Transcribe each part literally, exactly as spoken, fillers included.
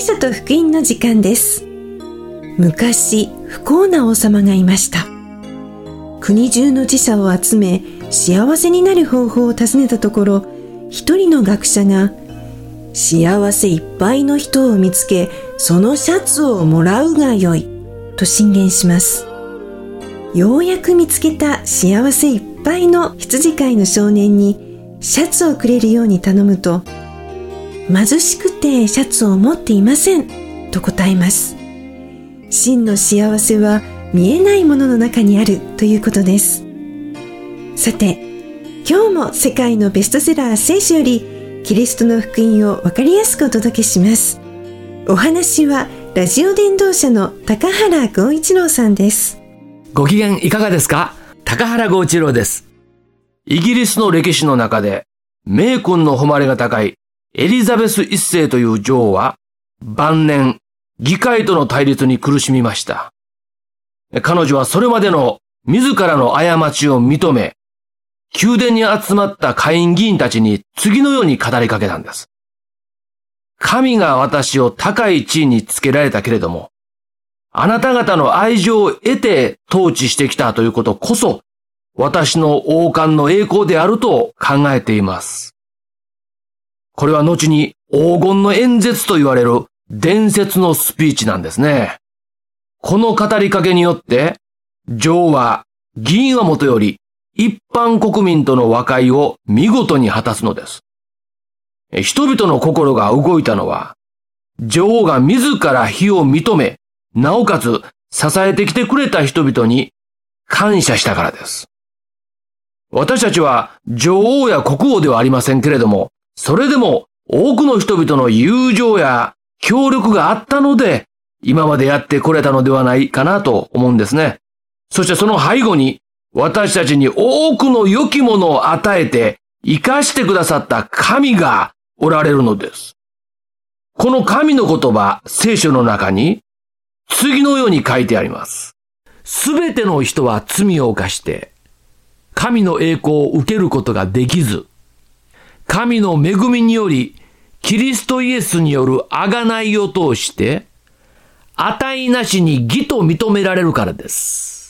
書と福音の時間です。昔、不幸な王様がいました。国中の知者を集め、幸せになる方法を尋ねたところ、一人の学者が、幸せいっぱいの人を見つけ、そのシャツをもらうがよい、と進言します。ようやく見つけた幸せいっぱいの羊飼いの少年に、シャツをくれるように頼むと、貧しくてシャツを持っていません、と答えます。真の幸せは見えないものの中にあるということです。さて、今日も世界のベストセラー聖書よりキリストの福音をわかりやすくお届けします。お話はラジオ伝道者の高原剛一郎さんです。 ご機嫌いかがですか？高原剛一郎です。イギリスの歴史の中で名君の誉れが高いエリザベス一世という女王は晩年議会との対立に苦しみました。彼女はそれまでの自らの過ちを認め、宮殿に集まった下院議員たちに次のように語りかけたんです。神が私を高い地位につけられたけれども、あなた方の愛情を得て統治してきたということこそ、私の王冠の栄光であると考えています。これは後に黄金の演説と言われる伝説のスピーチなんですね。この語りかけによって、女王は議員はもとより一般国民との和解を見事に果たすのです。人々の心が動いたのは、女王が自ら非を認め、なおかつ支えてきてくれた人々に感謝したからです。私たちは女王や国王ではありませんけれども、それでも多くの人々の友情や協力があったので、今までやってこれたのではないかなと思うんですね。そしてその背後に、私たちに多くの良きものを与えて生かしてくださった神がおられるのです。この神の言葉、聖書の中に次のように書いてあります。すべての人は罪を犯して、神の栄光を受けることができず、神の恵みにより、キリストイエスによる贖いを通して、値なしに義と認められるからです。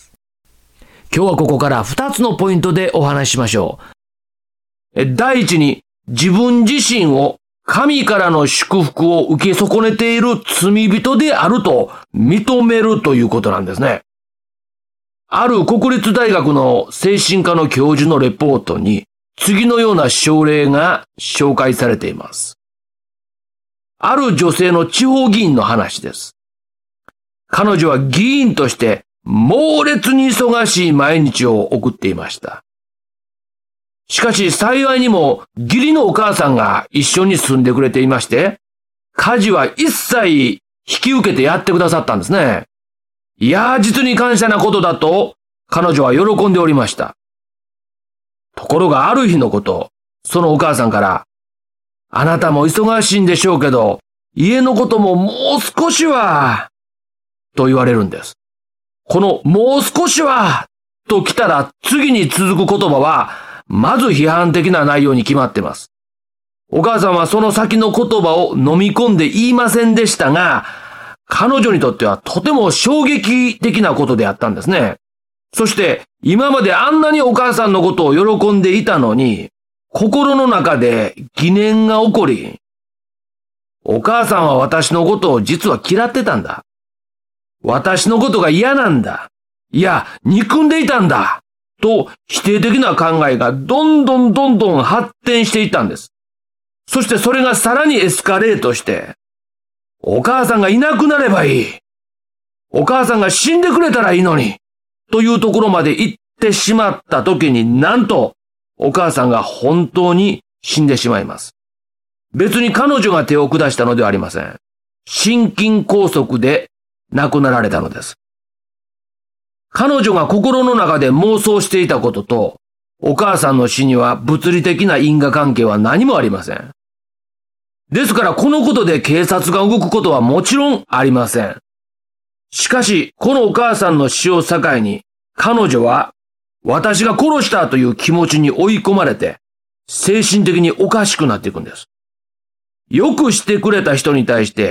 今日はここから二つのポイントでお話ししましょう。第一に、自分自身を神からの祝福を受け損ねている罪人であると認めるということなんですね。ある国立大学の精神科の教授のレポートに次のような症例が紹介されています。ある女性の地方議員の話です。彼女は議員として猛烈に忙しい毎日を送っていました。しかし幸いにも義理のお母さんが一緒に住んでくれていまして、家事は一切引き受けてやってくださったんですね。いやー、実に感謝なことだと彼女は喜んでおりました。ところがある日のこと、そのお母さんから、あなたも忙しいんでしょうけど、家のことももう少しは、と言われるんです。このもう少しは、と来たら次に続く言葉は、まず批判的な内容に決まってます。お母さんはその先の言葉を飲み込んで言いませんでしたが、彼女にとってはとても衝撃的なことであったんですね。そして今まであんなにお母さんのことを喜んでいたのに、心の中で疑念が起こり、お母さんは私のことを実は嫌ってたんだ。私のことが嫌なんだ。いや、憎んでいたんだ。と否定的な考えがどんどんどんどん発展していったんです。そしてそれがさらにエスカレートして、お母さんがいなくなればいい。お母さんが死んでくれたらいいのに。というところまで行ってしまった時になんと、お母さんが本当に死んでしまいます。別に彼女が手を下したのではありません。心筋梗塞で亡くなられたのです。彼女が心の中で妄想していたことと、お母さんの死には物理的な因果関係は何もありません。ですからこのことで警察が動くことはもちろんありません。しかし、このお母さんの死を境に、彼女は私が殺したという気持ちに追い込まれて、精神的におかしくなっていくんです。よくしてくれた人に対して、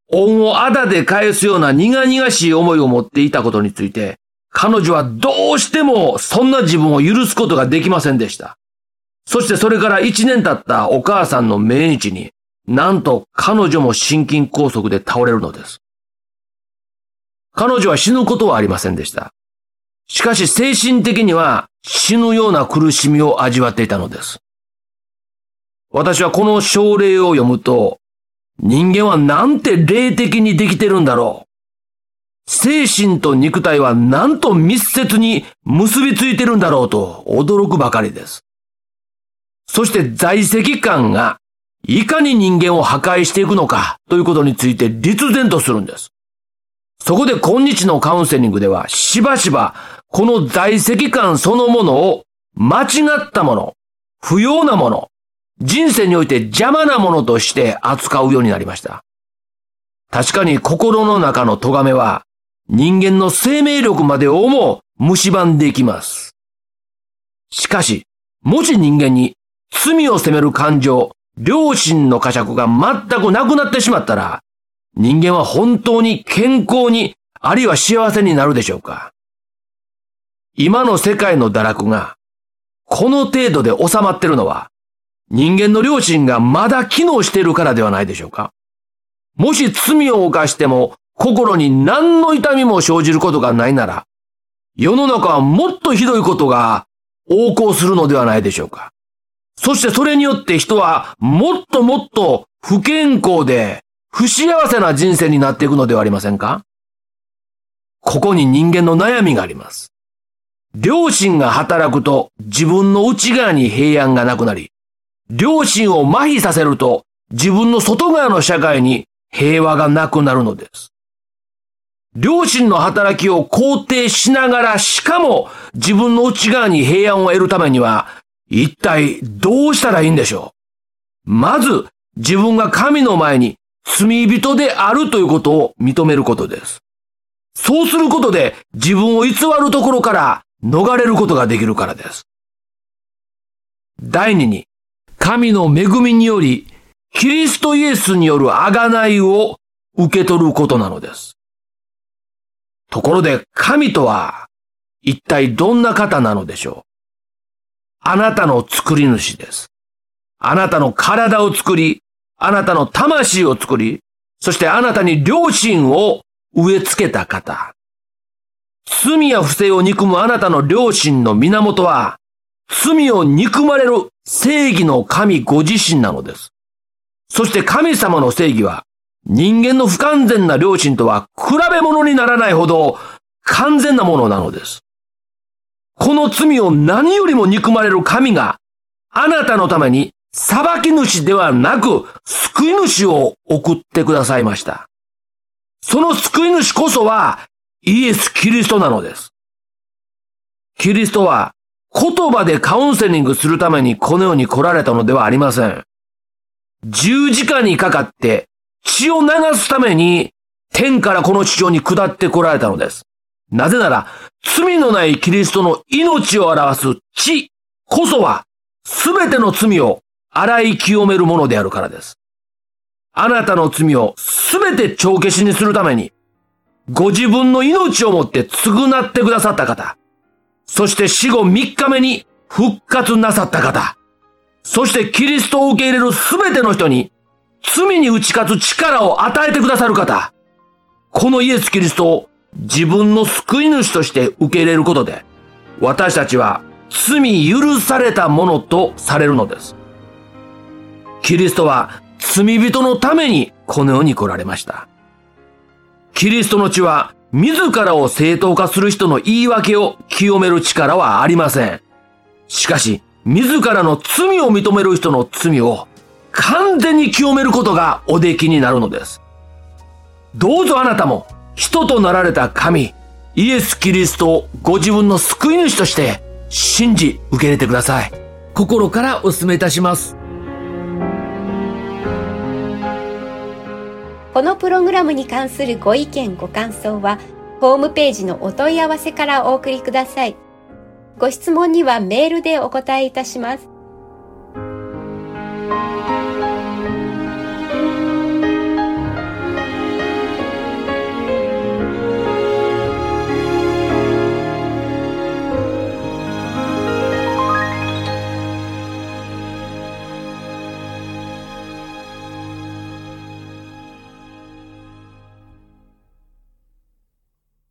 恩をあだで返すような苦々しい思いを持っていたことについて、彼女はどうしてもそんな自分を許すことができませんでした。そしてそれから一年経ったお母さんの命日に、なんと彼女も心筋梗塞で倒れるのです。彼女は死ぬことはありませんでした。しかし精神的には死ぬような苦しみを味わっていたのです。私はこの章例を読むと、人間はなんて霊的にできてるんだろう。精神と肉体はなんと密接に結びついてるんだろうと驚くばかりです。そして在籍感がいかに人間を破壊していくのかということについて立然とするんです。そこで今日のカウンセリングではしばしばこの在籍感そのものを間違ったもの、不要なもの、人生において邪魔なものとして扱うようになりました。確かに心の中の咎めは人間の生命力までをも蝕んでいきます。しかし、もし人間に罪を責める感情、良心の呵責が全くなくなってしまったら、人間は本当に健康に、あるいは幸せになるでしょうか。今の世界の堕落が、この程度で収まっているのは、人間の良心がまだ機能しているからではないでしょうか。もし罪を犯しても、心に何の痛みも生じることがないなら、世の中はもっとひどいことが横行するのではないでしょうか。そしてそれによって人はもっともっと不健康で不幸せな人生になっていくのではありませんか。ここに人間の悩みがあります。良心が働くと自分の内側に平安がなくなり、良心を麻痺させると自分の外側の社会に平和がなくなるのです。良心の働きを肯定しながら、しかも自分の内側に平安を得るためには、一体どうしたらいいんでしょう。まず、自分が神の前に罪人であるということを認めることです。そうすることで自分を偽るところから逃れることができるからです。第二に、神の恵みにより、キリストイエスによる贖いを受け取ることなのです。ところで神とは一体どんな方なのでしょう。あなたの作り主です。あなたの体を作り、あなたの魂を作り、そしてあなたに良心を植え付けた方。罪や不正を憎むあなたの良心の源は、罪を憎まれる正義の神ご自身なのです。そして神様の正義は、人間の不完全な良心とは比べ物にならないほど完全なものなのです。この罪を何よりも憎まれる神があなたのために裁き主ではなく救い主を送ってくださいました。その救い主こそはイエス・キリストなのです。キリストは言葉でカウンセリングするためにこの世に来られたのではありません。十字架にかかって血を流すために天からこの地上に下って来られたのです。なぜなら罪のないキリストの命を表す血こそはすべての罪を洗い清めるものであるからです。あなたの罪をすべて帳消しにするためにご自分の命をもって償ってくださった方、そして死後みっかめに復活なさった方、そしてキリストを受け入れるすべての人に罪に打ち勝つ力を与えてくださる方。このイエス・キリストを自分の救い主として受け入れることで、私たちは罪許されたものとされるのです。キリストは罪人のためにこの世に来られました。キリストの血は自らを正当化する人の言い訳を清める力はありません。しかし、自らの罪を認める人の罪を完全に清めることがおできになるのです。どうぞあなたも人となられた神、イエス・キリストをご自分の救い主として信じ受け入れてください。心からお勧めいたします。 このプログラムに関するご意見ご感想はホームページのお問い合わせからお送りください。ご質問にはメールでお答えいたします。